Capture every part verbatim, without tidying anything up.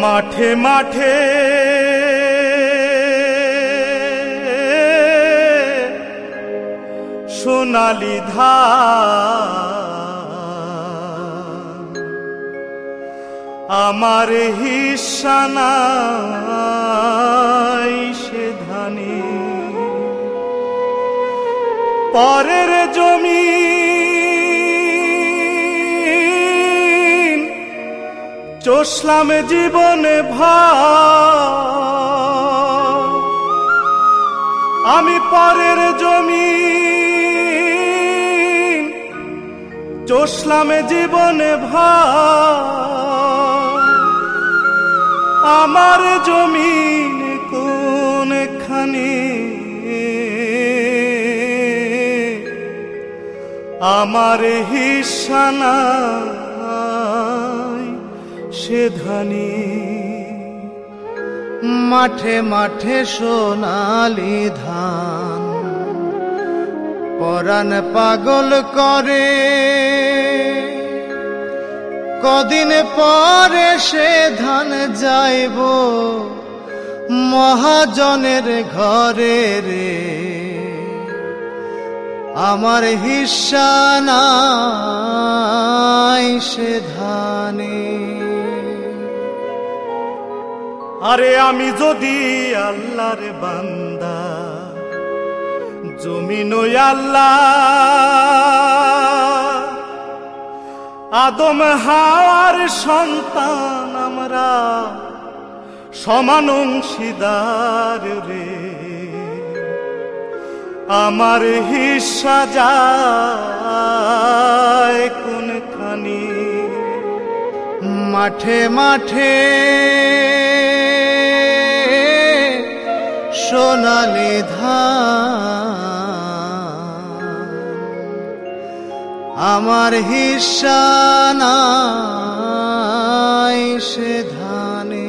মাঠে মাঠে সোনালি ধান, আমার হিস্সা নাই সে ধানে। পরের জমি চষলাম জীবনে ভার, আমি পরের জমি চষলাম জীবনে ভার। আমার জমিন কোনখানে, আমার হিস্সা নাই সে ধানে। মাঠে মাঠে সোনালি ধান, পরাণ পাগল করে। কদিন পরে সে ধান যাইব মহাজনের ঘরে রে, আমার হিস্সা নাই সে ধানে। আরে আমি যদি আল্লাহর বান্দা, জমিন আল্লাহ, আদম হাওয়ার সন্তান আমরা, সমান অংশীদার রে। আমার হিস্সা যায় কোনখানি? মাঠে মাঠে সোনালি ধান, আমার হিস্সা নাই সে ধানে।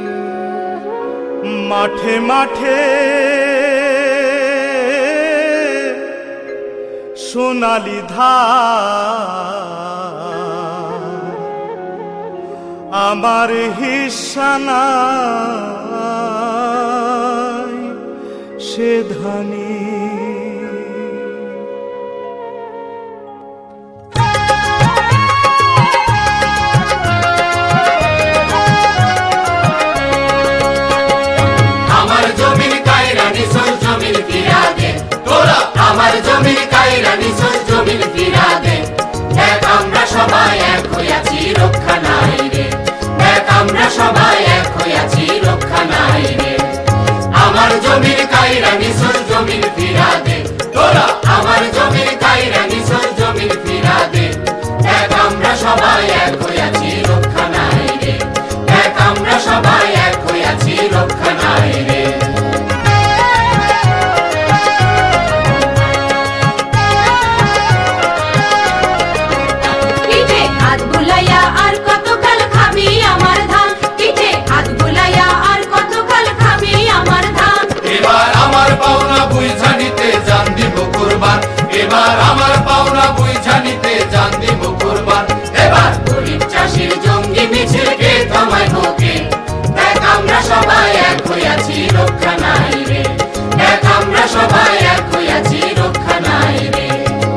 মাঠে মাঠে সোনালি ধান, আমার হিস্সা নাই সে ধানে। আমার জমির কায়রা নিছল জমির ফিরা দে, তোরা আমার জমির কায়রা নিছল জমির ফিরা দে। দেখ আমরা সবাই এক হইয়াছি, রক্ষা নাই রে। দেখ আমরা সবাই এক হইয়াছি, রক্ষা নাই রে। আমার জমির কায়রা নিছল জমির ফিরা দে, তোরা আমার জমির কায়রা নিছল জমির ফিরা দে। দেখ আমরা সবাই এক হইয়াছি, রক্ষা নাই রে। দেখ আমরা সবাই এক হইয়াছি, রক্ষা নাই রে। এবার আমার পাওনা বুঝা নিতে জান দিব কুরবান। এবার গরিব চাষির জঙ্গি মিছিলকে থামাই হোকে। দেখ আমরা সবাই এক হইয়াছি, রক্ষা নাই রে। দেখ আমরা সবাই এক হইয়াছি, রক্ষা নাই রে।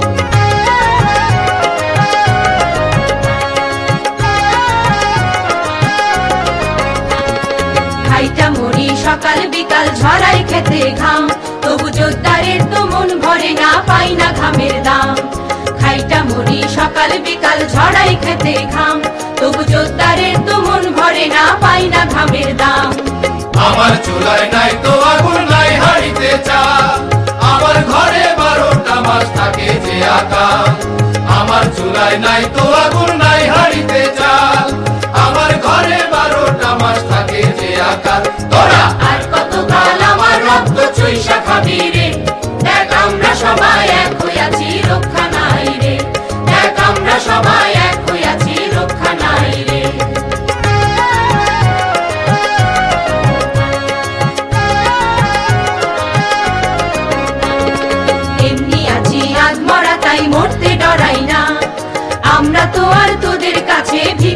খাইটা মরি সকাল বিকাল ঝরাই খেতে ঘাম, তবু যোদ্ধারের তো মন ভরে না, পাই না ঘামের দাম। খাইটা মরি সকাল বিকাল ঝরাই খেতে ঘাম, তবু যোদ্ধারের তো মন ভরে না, পাই না ঘামের দাম। আমার চুলায় নাই তো আগুন, নাই হাড়িতে চাল, আমার ঘরে বারোটা মাস থাকে যে আকাল। আমার চুলায় নাই তো আগুন, নাই হাড়িতে চাল, আমার ঘরে বারোটা মাস থাকে যে আকাল। তোরা আর কতকাল আমার রক্ত চুইসা খাবি রে। দেখ আমরা সবাই এক হইয়াছি, রক্ষা নাই রে। দেখ আমরা সবাই এক হইয়াছি, রক্ষা নাই রে। এমনি আছি আধমরা, তাই মরতে ডরাই না। আমরা তো আর তোদের কাছে